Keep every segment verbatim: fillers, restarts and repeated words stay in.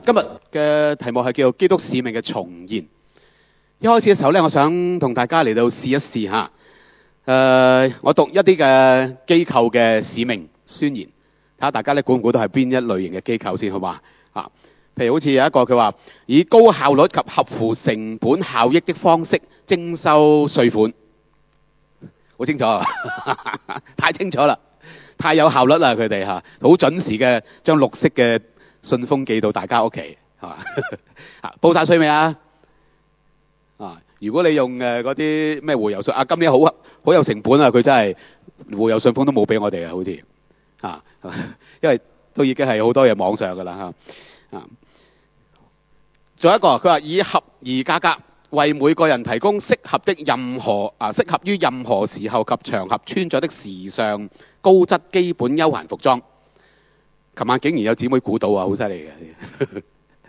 今日嘅題目係叫做基督使命嘅重現。一開始嘅時候咧，我想同大家嚟到試一試吓。誒、呃，我讀一啲嘅機構嘅使命宣言，睇下大家咧估唔估到係邊一類型嘅機構先，好嘛？啊，譬如好似有一個佢話以高效率及合乎成本效益的方式徵收稅款，好清楚啊！太清楚啦，太有效率啦，佢哋吓，好準時嘅將綠色嘅信封寄到大家屋企，係嘛？啊，報晒稅未啊？啊，如果你用誒嗰啲咩回郵信啊，今年好好有成本啊，佢真係回郵信封都冇俾我哋啊，好似啊，因為都已經係好多嘢網上噶啦吓。啊，仲有一個佢話以合宜價格為每個人提供適合的任何啊適合於任何時候及場合穿着的時尚高質基本休閒服裝。琴晚竟然有姊妹估到啊，好犀利嘅，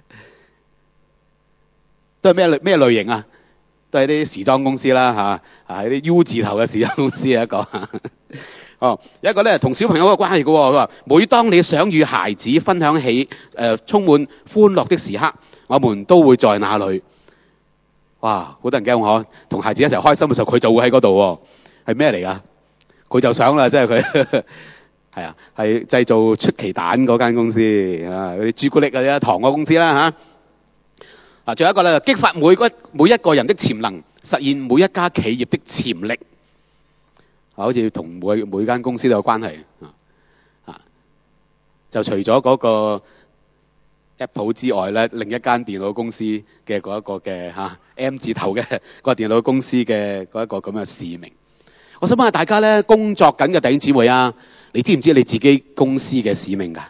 都係咩類咩類型啊？都係啲時裝公司啦吓，係啲 U 字頭嘅時裝公司一個。哦，有一個咧同小朋友嘅關係嘅，佢話每當你想與孩子分享起誒、呃、充滿歡樂的時刻，我們都會在那裏。哇，好得人驚嗬！同孩子一齊開心嘅時候，佢就會喺嗰度，係咩嚟噶？佢就想啦，即係佢。係啊，係製造出奇蛋嗰間公司啊，嗰啲朱古力嗰啲糖果公司啦吓。啊，仲有一個咧，激發每個每一個人的潛能，實現每一家企業的潛力。啊，好似同每每間公司都有關係啊。啊，就除咗嗰個 Apple 之外咧，另一間電腦公司嘅嗰一個嘅吓、啊、M 字頭嘅嗰個電腦公司嘅嗰一個咁嘅使命。我想問下大家咧，工作緊嘅弟兄姊妹啊，你知唔知你自己公司嘅使命㗎？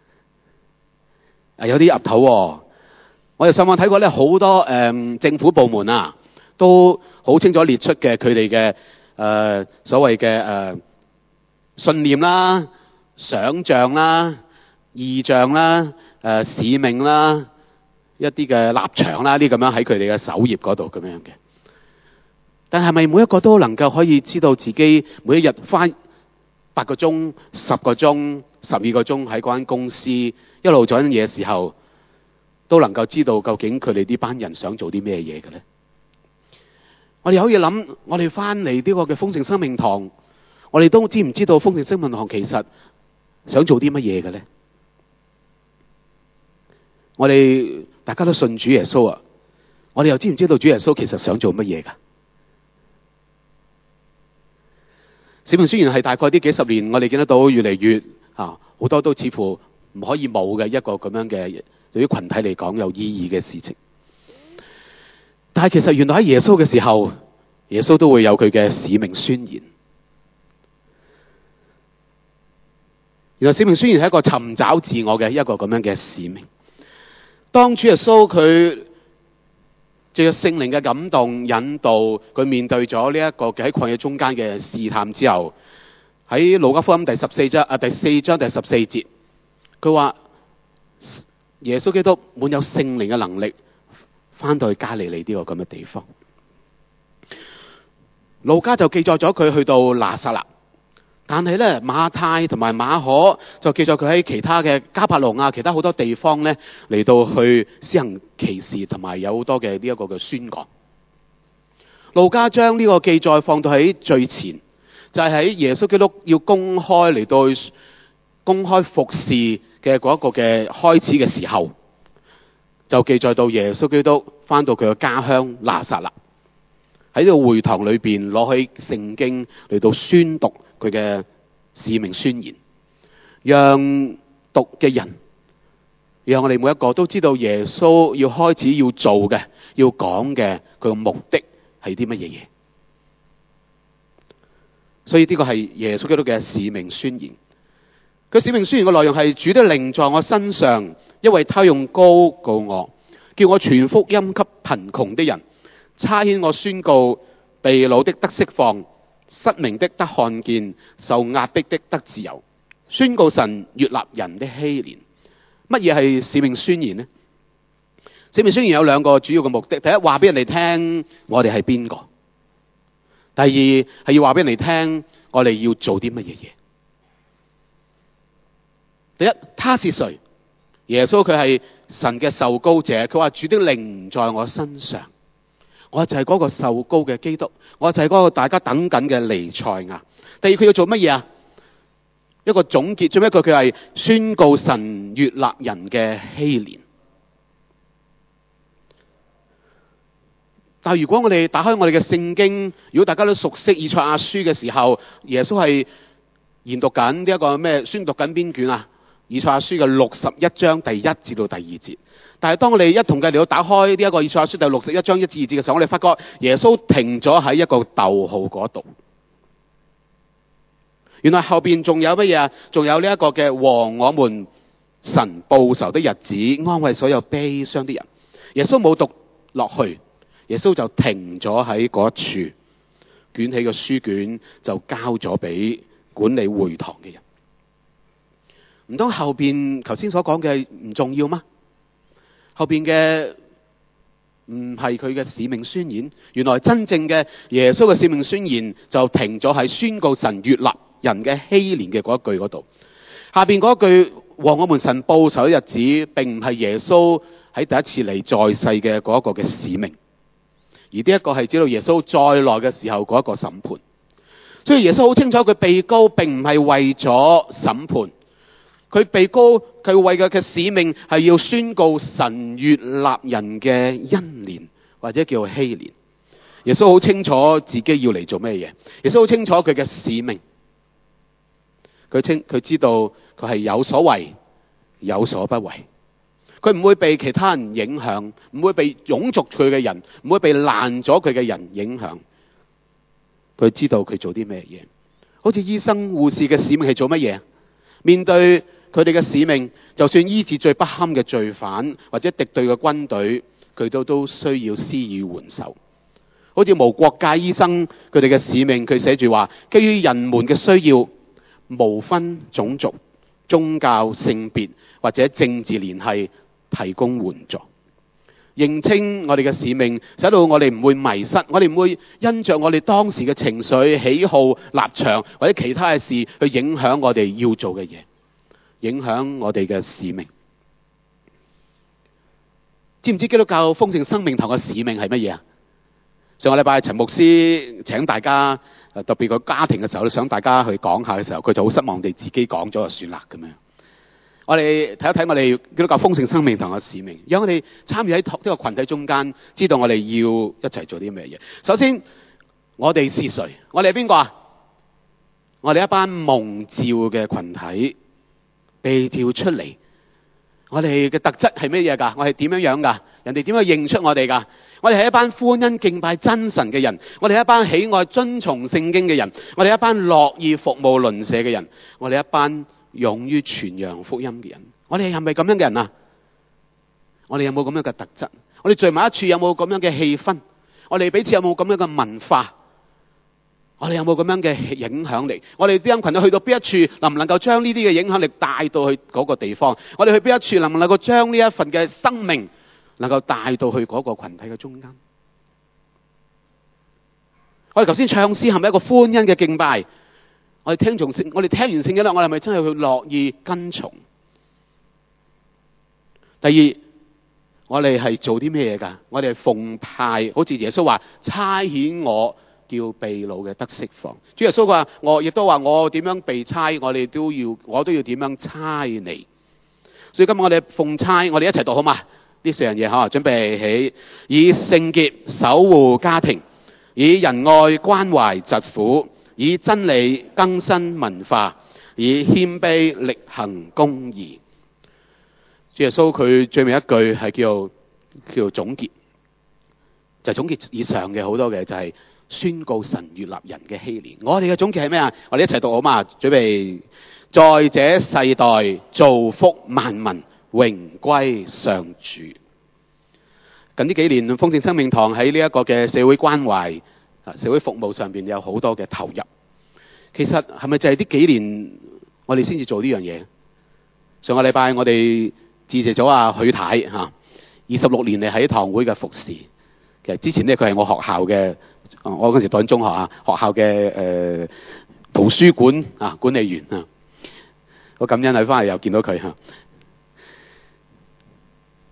啊，有啲岌頭喎。我哋上網睇過咧，好多誒、呃、政府部門啊，都好清楚列出嘅佢哋嘅誒所謂嘅誒、呃、信念啦、想像啦、意象啦、誒、呃、使命啦、一啲嘅立場啦，啲咁樣喺佢哋嘅首頁嗰度咁樣嘅。但係咪每一個都能夠可以知道自己每一日返八個鐘、十個鐘、十二個鐘喺嗰間公司一路做緊嘢嘅時候，都能夠知道究竟佢哋呢班人想做啲咩嘢嘅咧？我哋可以諗，我哋返嚟呢個嘅豐盛生命堂，我哋都知唔知道豐盛生命堂其實想做啲乜嘢嘅咧？我哋大家都信主耶穌啊，我哋又知唔知道主耶穌其實想做乜嘢㗎？使命宣言係大概呢幾十年，我哋見得到越嚟越啊，好多都似乎唔可以冇嘅一個咁樣嘅，對於群體嚟講有意義嘅事情。但係其實原來喺耶穌嘅時候，耶穌都會有佢嘅使命宣言。原來使命宣言係一個尋找自我嘅一個咁樣嘅使命。當主耶穌佢借着聖靈嘅感動引導，佢面對咗呢一個喺曠野中間嘅試探之後，喺路加福音第十四章啊第四章第十四節，佢話耶穌基督滿有聖靈嘅能力，翻到去加利利呢個咁嘅地方。路加就記載咗佢去到拿撒勒，但係咧馬太同埋馬可就記載佢喺其他嘅迦百農啊，其他好多地方咧嚟到去施行奇事，同埋有好多嘅呢一個嘅宣講。路加將呢個記載放到喺最前，就係喺耶穌基督要公開嚟到公開服侍嘅嗰一個嘅開始嘅時候，就記載到耶穌基督翻到佢嘅家鄉拿撒勒，喺呢個會堂裏邊攞起聖經嚟到宣讀佢嘅使命宣言，讓讀嘅人，讓我哋每一個都知道耶穌要開始要做嘅、要講嘅佢嘅目的係啲乜嘢嘢。所以呢個係耶穌基督嘅使命宣言。佢使命宣言嘅內容係：主的靈在我身上，因為他用膏膏我，叫我傳福音給貧窮的人，差遣我宣告被擄的得釋放，失明的得看見，受壓迫的得自由，宣告神悅納人的禧年。乜嘢係使命宣言呢？使命宣言有兩個主要嘅目的：第一，話俾人哋聽我哋係邊個；第二，係要話俾人哋聽我哋要做啲乜嘢嘢。第一，他是誰？耶穌佢係神嘅受膏者，佢話主的靈在我身上，我就係嗰個受膏嘅基督，我就係嗰個大家等緊嘅彌賽亞。第二，佢要做乜嘢啊？一個總結，最尾一句佢係宣告神悅納人嘅禧年。但係如果我哋打開我哋嘅聖經，如果大家都熟悉以賽亞書嘅時候，耶穌係研讀緊呢一個咩？宣讀緊邊卷啊？以賽亞書嘅六十一章第一至到第二節。但係當我哋一同嘅嚟到打開呢一個以賽亞書第六十一章一至二節嘅時候，我哋發覺耶穌停咗喺一個逗號嗰度。原來後邊仲有乜嘢啊？仲有呢一個嘅和我們神報仇的日子，安慰所有悲傷的人。耶穌冇讀落去，耶穌就停咗喺嗰處，捲起個書卷就交咗俾管理會堂嘅人。唔通後邊頭先所講嘅唔重要嗎？後邊嘅唔係佢嘅使命宣言。原來真正嘅耶穌嘅使命宣言就停咗喺宣告神悅納人嘅禧年嘅嗰一句嗰度。下邊嗰句和我們神報仇的日子，並唔係耶穌喺第一次嚟在世嘅嗰一個嘅使命，而呢一個係指到耶穌再來嘅時候嗰一個審判。所以耶穌好清楚，佢被膏並唔係為咗審判，佢被膏佢為嘅嘅使命係要宣告神悅納人嘅恩年，或者叫禧年。耶穌好清楚自己要嚟做咩嘢，耶穌好清楚佢嘅使命，佢清佢知道佢係有所為有所不為，佢唔會被其他人影響，唔會被擁簇佢嘅人，唔會被爛咗佢嘅人影響。佢知道佢做啲咩嘢，好似醫生護士嘅使命係做乜嘢？面對佢哋嘅使命，就算醫治最不堪嘅罪犯或者敵對嘅軍隊，佢都都需要施以援手。好似無國界醫生佢哋嘅使命，佢寫住話，基於人們嘅需要，無分種族、宗教、性別或者政治聯繫，提供援助。認清我哋嘅使命，使到我哋唔會迷失，我哋唔會因着我哋當時嘅情緒、喜好、立場或者其他嘅事去影響我哋要做嘅嘢，影響我哋嘅使命。知唔知基督教豐盛生命堂嘅使命係乜嘢啊？上個禮拜陳牧師請大家，特別個家庭嘅時候，想大家去講下嘅時候，佢就好失望地自己講咗就算啦咁樣。我哋睇一睇我哋基督教豐盛生命堂嘅使命，讓我哋參與喺呢個群體中間，知道我哋要一齊做啲咩嘢。首先，我哋是誰？我哋係邊個啊？我哋一班蒙召嘅群體，被召出嚟。我哋嘅特質係咩嘢㗎？我係點樣樣㗎？人哋點樣認出我哋㗎？我哋係一班歡欣敬拜真神嘅人，我哋係一班喜愛遵從聖經嘅人，我哋係一班樂意服務鄰舍嘅人，我哋係一班勇於傳揚福音嘅人。我哋係咪咁樣嘅人啊？我哋有冇咁樣嘅特質？我哋聚埋一處有冇咁樣嘅氣氛？我哋彼此有冇咁樣嘅文化？我哋有冇咁樣嘅影響力？我哋啲人群體去到邊一處，能唔能夠將呢啲嘅影響力帶到去嗰個地方？我哋去邊一處，能唔能夠將呢一份嘅生命能夠帶到去嗰個群體嘅中間？我哋頭先唱詩係咪一個歡欣嘅敬拜？我哋聽從聖，我哋聽完聖經啦，我哋係咪真係去樂意跟從？第二，我哋係做啲咩嘢㗎？我哋係奉派，好似耶穌話差遣我叫被擄嘅得釋放。主耶穌話我亦都話我點樣被差，我哋都要，我都要點樣差你。所以今日我哋奉差，我哋一齊讀好嘛？呢四樣嘢吓，準備起，以聖潔守護家庭，以仁愛關懷疾苦，以真理更新文化，以謙卑力行公義。主耶穌佢最尾一句係叫叫總結，就係總結以上嘅好多嘅，就係宣告神悅納人嘅禧年。我哋嘅總結係咩啊？我哋一齊讀好嘛？準備，在這世代造福萬民，榮歸上主。近呢幾年，豐盛生命堂喺呢一個嘅社會關懷、社會服務上邊有好多嘅投入。其實係咪就係呢幾年我哋先至做呢樣嘢？上個禮拜我哋致謝咗阿許太吓，二十六年嚟喺堂會嘅服侍。其實之前咧佢係我學校嘅，我嗰陣時讀緊中學啊，學校嘅誒、呃、圖書館啊管理員啊。好感恩喺翻嚟又見到佢吓。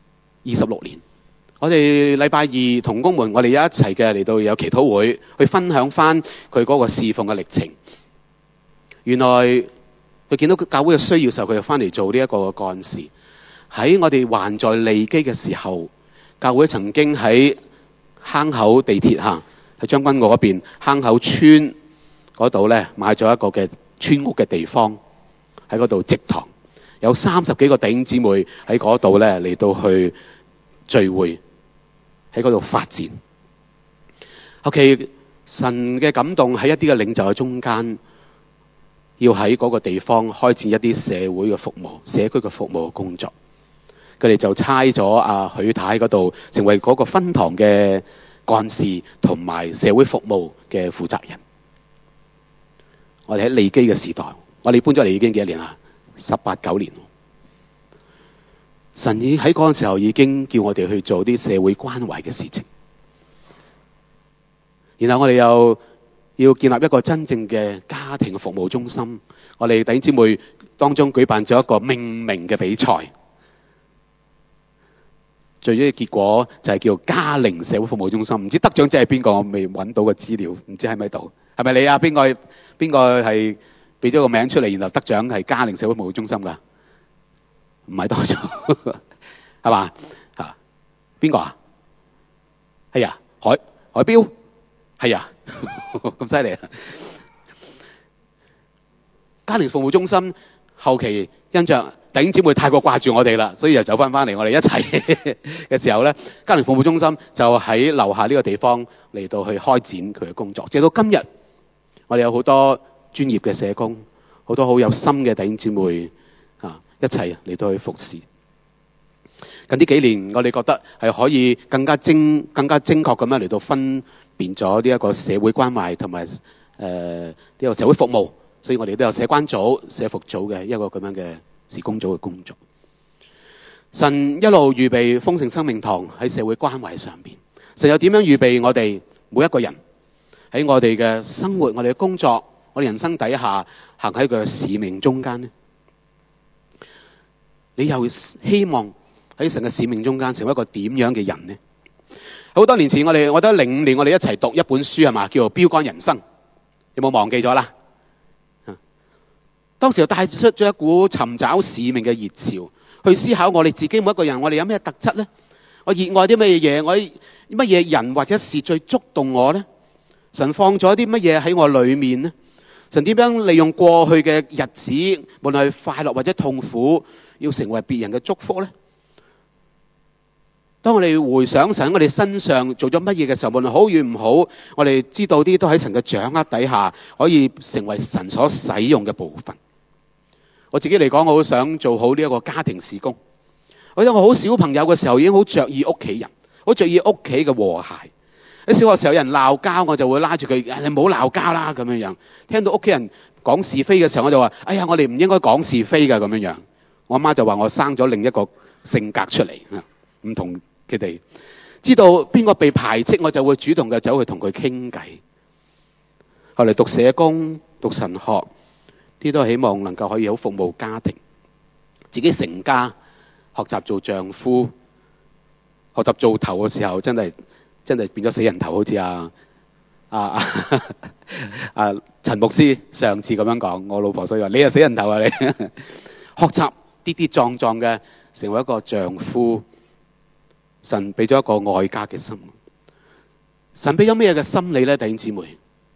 二十六年。我哋禮拜二同工們，我哋一齊嘅嚟到有祈禱會，去分享翻佢嗰個侍奉嘅歷程。原來佢見到教會嘅需要時候，佢就翻嚟做呢一個幹事。喺我哋還在利基嘅時候，教會曾經喺坑口地鐵下，喺將軍澳嗰邊坑口村嗰度咧買咗一個嘅村屋嘅地方，喺嗰度植堂，有三十幾個弟兄姊妹喺嗰度咧嚟到去聚會，喺嗰度發展。OK， 神嘅感動喺一啲嘅領袖嘅中間，要喺嗰個地方開展一啲社會嘅服務、社區嘅服務嘅工作。佢哋就差咗阿許太嗰度成為嗰個分堂嘅幹事同埋社會服務嘅負責人。我哋喺利基嘅時代，我哋搬咗嚟已經幾多年啦？十八九年。神已喺嗰陣時候已經叫我哋去做啲社會關懷嘅事情，然後我哋又要建立一個真正嘅家庭服務中心。我哋弟兄姊妹當中舉辦咗一個命名嘅比賽，最終嘅結果就係叫嘉陵社會服務中心。唔知得獎者係邊個？我未揾到個資料，唔知喺咪度？係咪你啊？邊個邊個係俾咗個名出嚟，然後得獎係嘉陵社會服務中心㗎？唔係多咗，係嘛？嚇，邊個啊？係啊，海海標，係啊，咁犀利啊！嘉陵服務中心後期因着弟兄姊妹太過掛住我哋啦，所以就走翻翻嚟我哋一齊嘅時候咧，嘉陵服務中心就喺樓下呢個地方嚟到去開展佢嘅工作。直到今日，我哋有好多專業嘅社工，好多好有心嘅弟兄姊妹啊，一齊嚟到去服侍。近呢幾年，我哋覺得係可以更加精、更加精確咁樣嚟到分辨咗呢一個社會關懷同埋誒呢個社會服務，所以我哋都有社關組、社服組嘅一個咁樣嘅事工組嘅工作。神一路預備豐盛生命堂喺社會關懷上邊，神又點樣預備我哋每一個人喺我哋嘅生活、我哋嘅工作、我哋人生底下行喺佢嘅使命中間呢？你又希望喺神嘅使命中間成為一個點樣嘅人呢？好多年前我哋，我覺得零五年我哋一齊讀一本書係嘛，叫做《標竿人生》，有冇忘記咗啦？當時就帶出咗一股尋找使命嘅熱潮，去思考我哋自己每一個人，我哋有咩特質呢？我熱愛啲乜嘢？我乜嘢人或者事最觸動我呢？神放咗啲乜嘢喺我裏面呢？神點樣利用過去嘅日子，無論係快樂或者痛苦，要成為別人嘅祝福呢？當我哋回想神喺我哋身上做咗乜嘢嘅時候，無論好與唔好，我哋知道啲都喺神嘅掌握底下，可以成為神所使用嘅部分。我自己嚟講，我好想做好呢一個家庭事工。我記得我好小朋友嘅時候已經好着意屋企人，好着意屋企嘅和諧。喺小學時候有人鬧交，我就會拉住佢，你唔好鬧交啦咁樣樣。聽到屋企人講是非嘅時候，我就話：哎呀，我哋唔應該講是非㗎咁樣樣。我阿媽就話我生咗另一個性格出嚟，唔同佢哋。知道邊個被排斥，我就會主動嘅走去同佢傾偈。後嚟讀社工、讀神學，啲都係希望能夠可以好服務家庭，自己成家，學習做丈夫，學習做頭嘅時候，真係真係變咗死人頭，好似啊啊啊啊陳牧師上次咁樣講，我老婆所以話你係死人頭啊你，學習跌跌撞撞嘅成為一個丈夫。神俾咗一個愛家嘅心，神俾咗咩嘅心理咧？弟兄姊妹，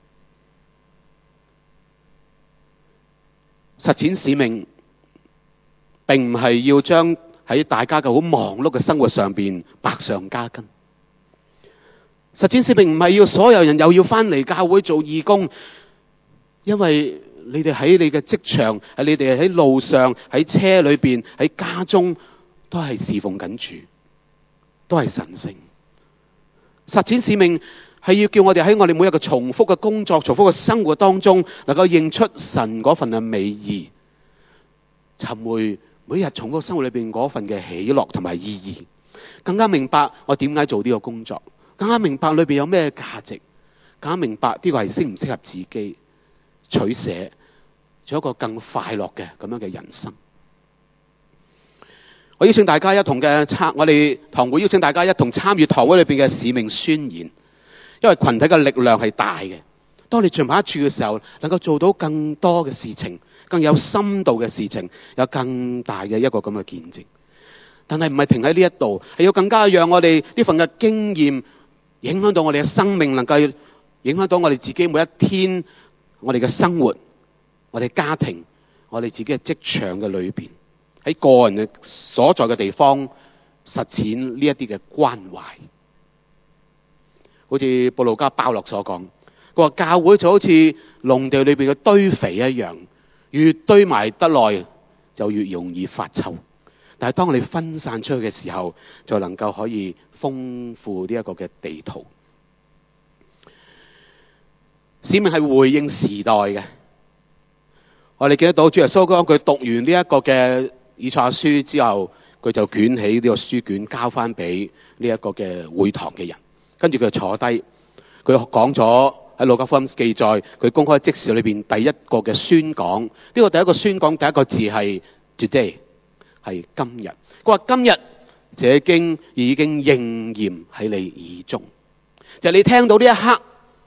實踐使命並唔係要將喺大家嘅好忙碌嘅生活上邊百上加斤。實踐使命唔係要所有人又要翻嚟教會做義工，因為你哋喺你嘅職場，喺你哋喺路上，喺車裏邊，喺家中都係侍奉緊主，都係神聖。實踐使命係要叫我哋喺我哋每一個重複嘅工作、重複嘅生活當中，能夠認出神嗰份嘅美意，尋回每日重複生活裏邊嗰份嘅喜樂同埋意義，更加明白我點解做呢個工作，更加明白裏邊有咩價值，更加明白呢個係適唔適合自己取捨，做一個更快樂嘅咁樣嘅人生。 我邀請大家一同嘅參，我哋堂會邀請大家一同參與堂會裏邊嘅使命宣言，因為群體嘅力量係大嘅。當你聚埋一處嘅時候，能夠做到更多嘅事情，更有深度嘅事情，有更大嘅一個咁嘅見證。但係唔係停喺呢一度，係要更加讓我哋呢份嘅經驗影響到我哋嘅生命，能夠影響到我哋自己每一天，我哋嘅生活，我哋家庭，我哋自己嘅職場嘅裏邊，喺個人嘅所在嘅地方實踐呢一啲嘅關懷。好似布路加鮑洛所講，佢話教會就好似農地裏邊嘅堆肥一樣，越堆埋得耐就越容易發臭。但係當你分散出去嘅時候，就能夠可以豐富呢一個嘅地圖。使命係回應時代嘅。我哋見得到主耶穌講，佢讀完呢一個嘅以賽亞書之後，佢就捲起呢個書卷交翻俾呢一個嘅會堂嘅人，跟住佢就坐低，佢講咗喺路加福音記載，佢公開即時裏邊第一個嘅宣講。呢個第一個宣講第一個字係 today， 係今日。佢話今日這經已經應驗喺你耳中，就係你聽到呢一刻，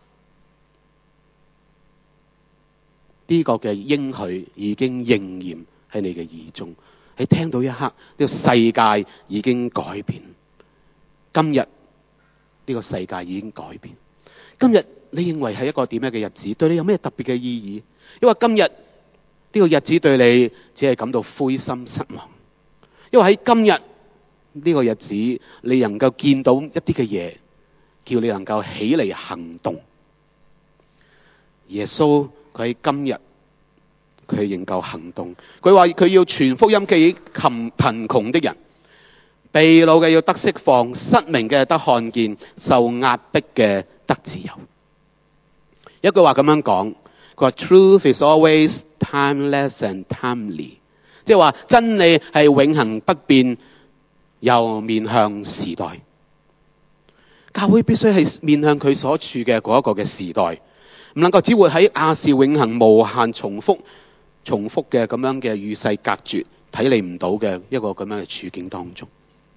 呢個嘅應許已經應驗喺你嘅耳中。喺聽到一刻，呢個世界已經改變。今日呢個世界已經改變。今日你認為係一個點樣嘅日子？對你有咩特別嘅意義？因為今日呢個日子對你只係感到灰心失望。因為喺今日呢個日子，你能夠見到一啲嘅嘢，叫你能夠起嚟行動。耶穌佢喺今日，佢仍舊行動。佢話佢要傳福音給貧窮的人，被擄嘅要得釋放，失明嘅得看見，受壓迫嘅得自由。一句話咁樣講，佢話 Truth is always timeless and timely， 即係話真理係永恆不變，又面向時代。教會必須係面向佢所處嘅嗰一個嘅時代，唔能夠只活喺亞視永恆無限重複重複嘅咁樣嘅與世隔絕，睇你唔到嘅一個咁樣嘅處境當中。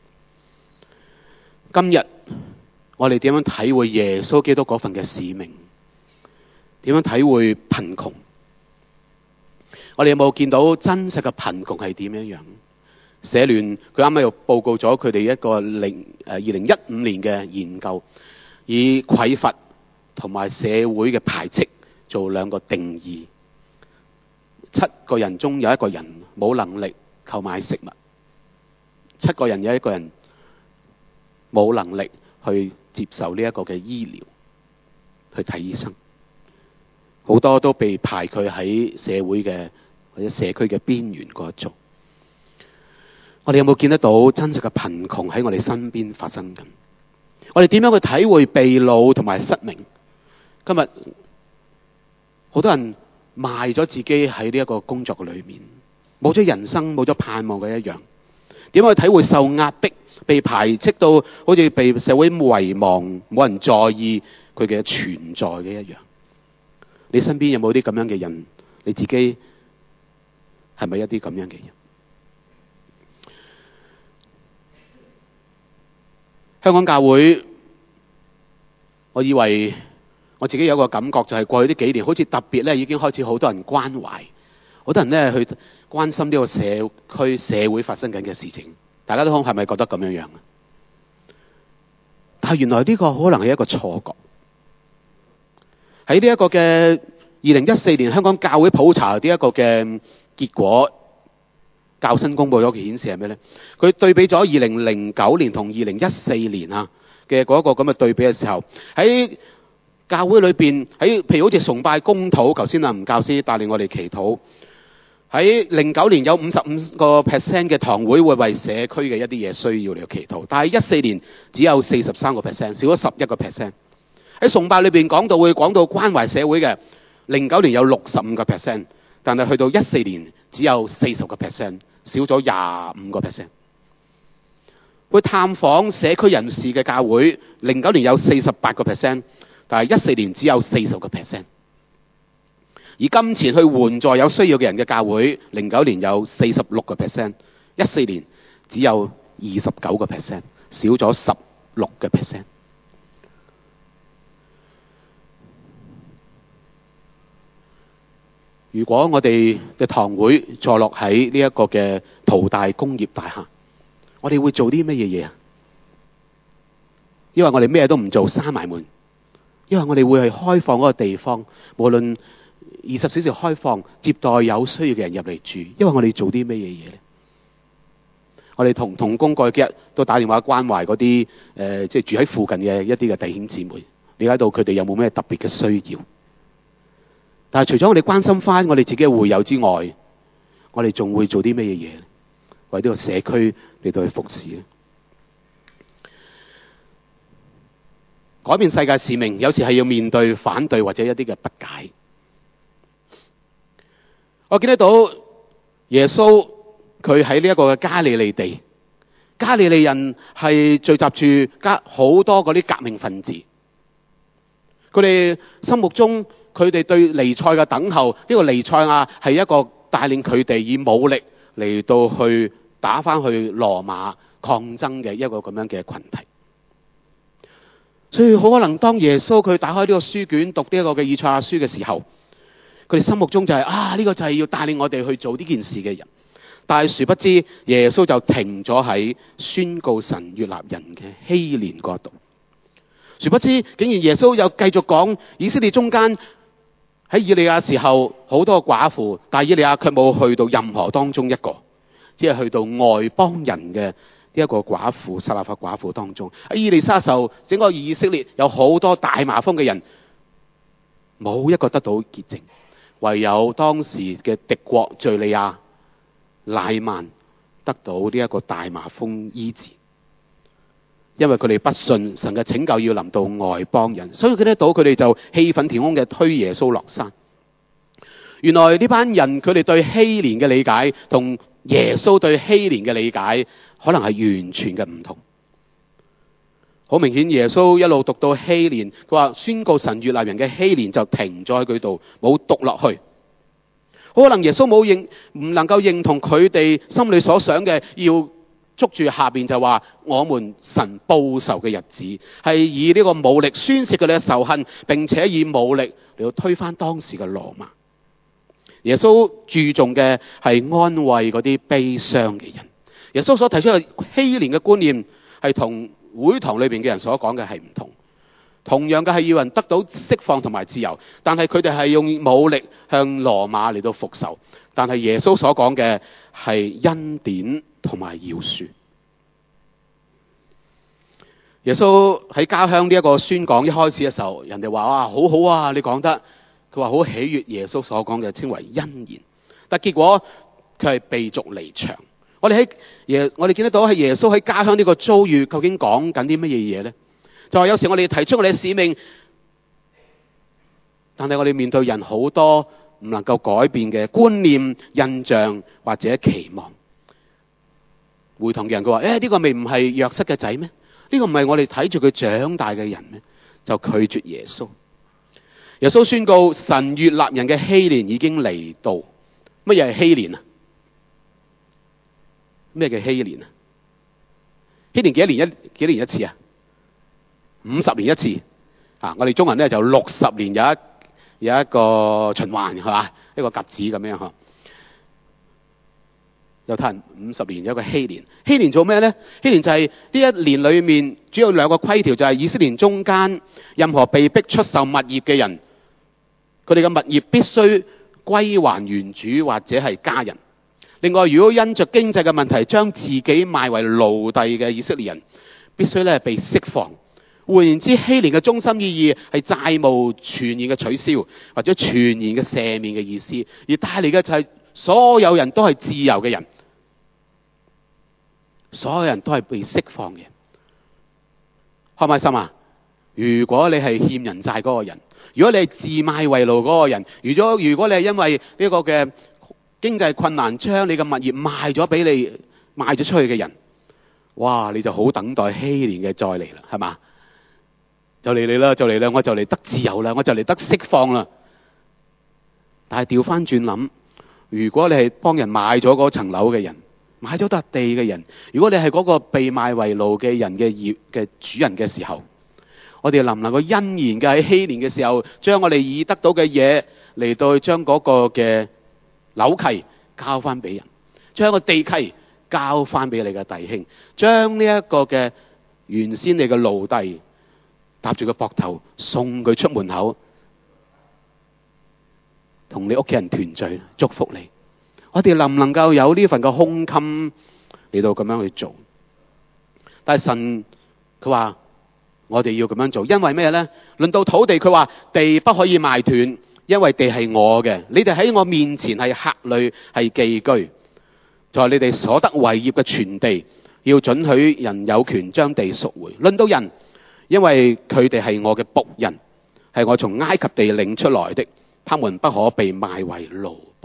今日我哋點樣體會耶穌基督嗰份嘅使命？點樣體會貧窮？我哋有冇見到真實嘅貧窮係點樣樣？社聯佢啱啱又報告咗佢哋一個零誒二零一五年嘅研究，以匱乏同埋社會嘅排斥做兩個定義。七個人中有一個人冇能力購買食物，七個人有一個人冇能力去接受呢一個嘅醫療，去睇醫生。好多都被排拒喺社會嘅或者社區嘅邊緣嗰一種。我哋有冇見得到真實嘅貧窮喺我哋身邊發生緊？我哋點樣去體會被擄同埋失明？今日好多人賣咗自己喺呢一個工作裏面，冇咗人生，冇咗盼望嘅一樣。點樣去體會受壓迫、被排斥到好似被社會遺忘，冇人在意佢嘅存在嘅一樣？你身邊有冇啲咁樣嘅人？你自己係咪一啲咁樣嘅人？香港教會，我以為我自己有個感覺，就係過去呢幾年，好似特別咧，已經開始好多人關懷，好多人咧去關心呢個社區社會發生緊嘅事情。大家都係咪覺得咁樣樣？但係原來呢個可能係一個錯覺。喺呢一個嘅二零一四年香港教會普查呢一個嘅結果，教新公布咗嘅顯示係咩咧？佢對比咗二零零九年同二零一四年啊嘅嗰一個咁嘅對比嘅時候，喺教會裏邊，喺譬如好似崇拜公禱，頭先啊吳教師帶領我哋祈禱。喺零九年有五十五個 percent 嘅堂會會為社區嘅一啲嘢需要嚟祈禱，但係一四年只有四十三個 percent， 少咗十一個 percent。喺崇拜裏邊講到會講到關懷社會嘅，零九年有六十五個 percent， 但係去到一四年只有四十個 percent， 少咗廿五個 percent。會探訪社區人士嘅教會，零九年有四十八個 percent， 但係一四年只有四十個 percent。以金錢去援助有需要嘅人嘅教會，零九年有四十六個 percent， 一四年只有二十九個 percent， 少咗十六個 percent。如果我哋嘅堂會坐落喺呢一個嘅淘大工業大廈，我哋會做啲乜嘢嘢啊？因為我哋咩都唔做，閂埋門。因為我哋會係開放嗰個地方，無論二十小時開放，接待有需要嘅人入嚟住。因為我哋做啲乜嘢嘢咧？我哋同同工過去幾日都打電話關懷嗰啲誒，即係住喺附近嘅一啲嘅弟兄姊妹，了解到佢哋有冇咩特別嘅需要。但係除咗我哋關心翻我哋自己嘅會友之外，我哋仲會做啲咩嘢嘢？為呢個社區嚟到去服侍咧？改變世界使命，有時係要面對反對或者一啲嘅不解。我見得到耶穌佢喺呢一個嘅加利利地，加利利人係聚集住加好多嗰啲革命分子，佢哋心目中佢哋對彌賽嘅等候，呢、這個彌賽亞係一個帶領佢哋以武力嚟到去打返去羅馬抗爭嘅一個咁樣嘅群體。所以好可能當耶穌佢打開呢個書卷讀呢一個嘅以賽亞書嘅時候，佢哋心目中就係、是、啊呢、這個就係要帶領我哋去做呢件事嘅人。但係殊不知耶穌就停咗喺宣告神悅納人嘅希連嗰度。殊不知竟然耶穌又繼續講以色列中間喺以利亞時候好多寡婦，但係以利亞卻冇去到任何當中一個，只係去到外邦人嘅呢一個寡婦撒勒法寡婦當中。喺以利沙時候，整個以色列有好多大麻風嘅人，冇一個得到潔淨，唯有當時嘅敵國敘利亞乃縵得到呢一個大麻風醫治。因為佢哋不信神嘅拯救要臨到外邦人，所以佢哋到佢哋就氣憤填膺嘅推耶穌落山。原來呢班人佢哋對希連嘅理解同耶穌對希連嘅理解可能係完全嘅唔同。好明顯耶穌一路讀到希連，佢話宣告神悅納人嘅希連就停咗喺佢度，冇讀落去。可能耶穌冇認唔能夠認同佢哋心裏所想嘅，要捉住下邊就話我們神報仇嘅日子，係以呢個武力宣泄佢哋嘅仇恨，並且以武力嚟到推翻當時嘅羅馬。耶穌注重嘅係安慰嗰啲悲傷嘅人。耶穌所提出嘅希連嘅觀念係同會堂裏邊嘅人所講嘅係唔同。同樣嘅係要人得到釋放同埋自由，但係佢哋係用武力向羅馬嚟到復仇。但係耶穌所講嘅係恩典同埋饒恕。耶穌喺家鄉呢一個宣講一開始嘅時候，人哋話哇好好啊，你講得，佢話好喜悅耶穌所講嘅稱為恩言。但結果佢係被逐離場。我哋喺耶我哋見得到係耶穌喺家鄉呢個遭遇，究竟講緊啲乜嘢嘢咧？就係有時我哋提出我哋嘅使命，但係我哋面對人好多唔能夠改變嘅觀念、印象或者期望。會堂嘅人佢話：誒呢個咪唔係約瑟嘅仔咩？呢個唔係我哋睇住佢長大嘅人咩？就拒絕耶穌。耶穌宣告神悅納人嘅希連已經嚟到。乜嘢係希連啊？咩叫希連啊？希連幾多年一幾年一次啊？五十年一次啊！我哋中文咧就六十年有一有一個循環係嘛？一個甲子咁樣嗬。猶太人五十年有一個希連。希連做咩咧？希連就係呢一年裏面主要兩個規條，就係以色列中間任何被逼出售物業嘅人，佢哋嘅物業必須歸還原主或者係家人。另外，如果因着經濟嘅問題將自己賣為奴隸嘅以色列人，必須咧被釋放。換言之，希連嘅中心意義係債務全然嘅取消，或者全然嘅赦免嘅意思，而帶嚟嘅就係所有人都係自由嘅人，所有人都係被釋放嘅。開唔開心啊？如果你係欠人債嗰個人，如果你係自賣為奴嗰個人，如果如果你係因為呢個嘅經濟困難將你嘅物業賣咗俾你賣咗出去嘅人，哇！你就好等待希連嘅再嚟啦，係嘛？就嚟嚟啦，就嚟啦，我就嚟得自由啦，我就嚟得釋放啦。但係調翻轉諗，如果你係幫人買咗嗰層樓嘅人， 買咗笪地嘅人，如果你係嗰個被賣為奴嘅人嘅業嘅主人嘅時候，我哋能唔能夠欣然嘅喺禧年嘅時候，將我哋已得到嘅嘢嚟到去將嗰個嘅樓契交翻俾人，將個地契交翻俾你嘅弟兄，將呢一個嘅原先你嘅奴隸搭住個膊頭送佢出門口，同你屋企人團聚，祝福你。我哋能唔能夠有呢份嘅胸襟嚟到咁樣去做？但係神佢話我哋要咁樣做，因為咩呢？論到土地，佢話地不可以賣斷，因為地係我嘅，你哋喺我面前係客旅，係寄居。在你哋所得為業嘅全地，要准許人有權將地贖回。論到人，因為佢哋係我嘅僕人，係我從埃及地領出來的，他們不可被賣為奴僕。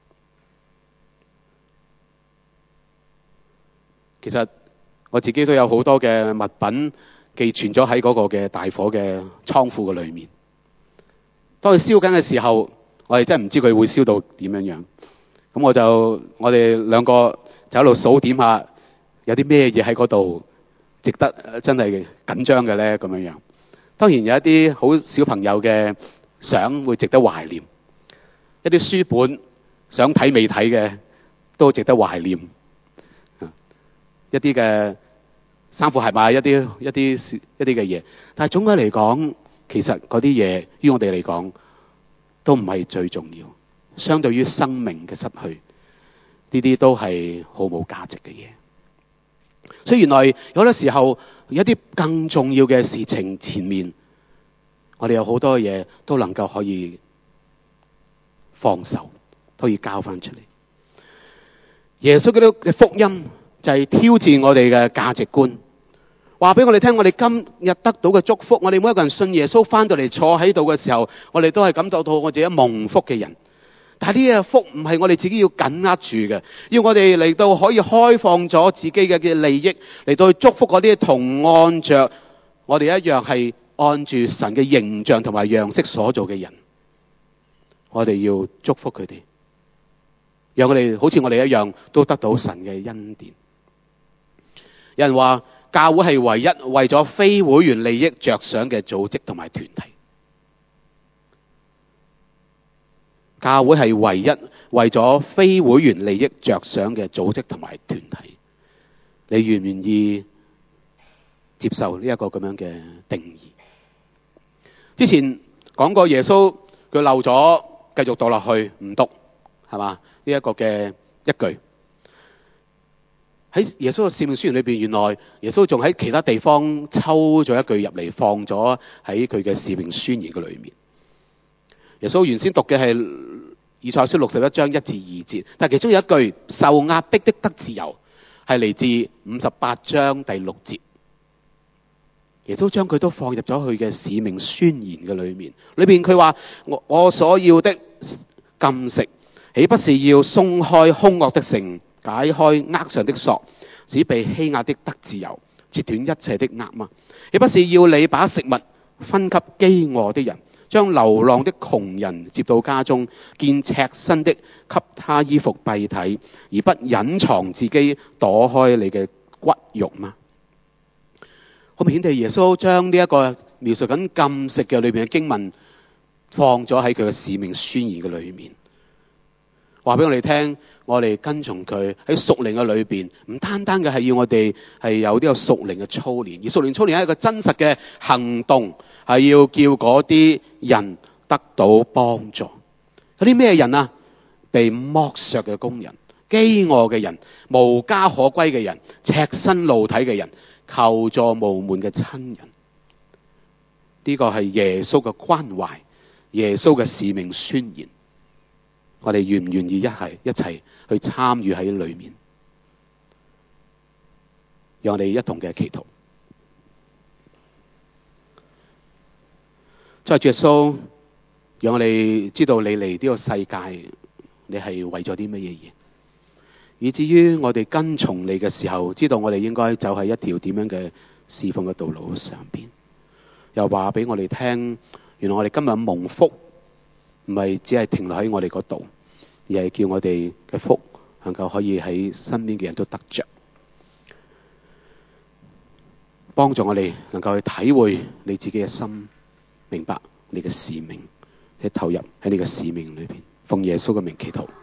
其實我自己都有好多嘅物品寄存咗喺嗰個嘅大火嘅倉庫嘅裏面。當佢燒緊嘅時候，我哋真係唔知佢會燒到點樣樣。咁我就我哋兩個就喺度數點下，有啲咩嘢喺嗰度值得真係緊張嘅咧咁樣樣。當然有一啲好小朋友嘅相會值得懷念，一啲書本想睇未睇嘅都值得懷念。一啲嘅衫褲鞋襪，一啲一啲一啲嘅嘢，但係總嘅嚟講，其實嗰啲嘢於我哋嚟講都唔係最重要。相對於生命嘅失去，呢啲都係好冇價值嘅嘢。所以原來有好多時候，一啲更重要嘅事情前面，我哋有好多嘢都能夠可以放手，可以交翻出嚟。耶穌基督嘅福音就係挑戰我哋嘅價值觀，話俾我哋聽，我哋今日得到嘅祝福，我哋每一個人信耶穌翻到嚟坐喺度嘅時候，我哋都係感覺到我自己蒙福嘅人。但係呢個福唔係我哋自己要緊握住嘅，要我哋嚟到可以開放咗自己嘅嘅利益嚟到去祝福嗰啲同按着我哋一樣係按住神嘅形象同埋樣式所做嘅人，我哋要祝福佢哋，讓我哋好似我哋一樣都得到神嘅恩典。有人話教會係唯一為咗非會員利益着想嘅組織同埋團體。教會係唯一為咗非會員利益着想嘅組織同埋團體。你願唔願意接受呢一個咁樣嘅定義？之前講過耶穌佢漏咗，繼續讀落去唔讀，係嘛？呢一個嘅一句喺耶穌嘅使命宣言裏邊，原來耶穌仲喺其他地方抽咗一句入嚟，放咗喺佢嘅使命宣言嘅裏面。耶穌原先讀嘅係以賽亞書六十一章一至二節，但係其中有一句受壓迫的得自由，係嚟自五十八章第六節。耶穌將佢都放入咗佢嘅使命宣言嘅裏面，裏邊佢話我我所要的禁食，豈不是要鬆開兇惡的繩，解開軛上的索，使被欺壓的得自由，切斷一切的軛嗎？豈不是要你把食物分給飢餓的人，將流浪的窮人接到家中，見赤身的給他衣服蔽體，而不隱藏自己躲開你嘅骨肉嗎？好明顯地，耶穌將呢一個描述緊禁食嘅裏面嘅經文放咗喺佢嘅使命宣言嘅裏面，話俾我哋聽，我哋跟從佢喺屬靈嘅裏邊，唔單單嘅係要我哋係有呢個屬靈嘅操練，而屬靈操練係一個真實嘅行動，係要叫嗰啲人得到幫助。有啲咩人啊？被剝削嘅工人、飢餓嘅人、無家可歸嘅人、赤身露體嘅人、求助無門嘅親人。呢個係耶穌嘅關懷，耶穌嘅使命宣言。我哋願唔願意一係一齊去參與喺裏面？讓我哋一同嘅祈禱。再主耶穌，讓我哋知道你嚟呢個世界，你係為咗啲乜嘢嘢，以至於我哋跟從你嘅時候，知道我哋應該走喺一條點樣嘅侍奉嘅道路上邊。又話俾我哋聽，原來我哋今日蒙福，唔係只係停留喺我哋嗰度，而係叫我哋嘅福能夠可以喺身邊嘅人都得着，幫助我哋能夠去體會你自己嘅心，明白你嘅使命，去投入喺你嘅使命裏邊。奉耶穌嘅名祈禱。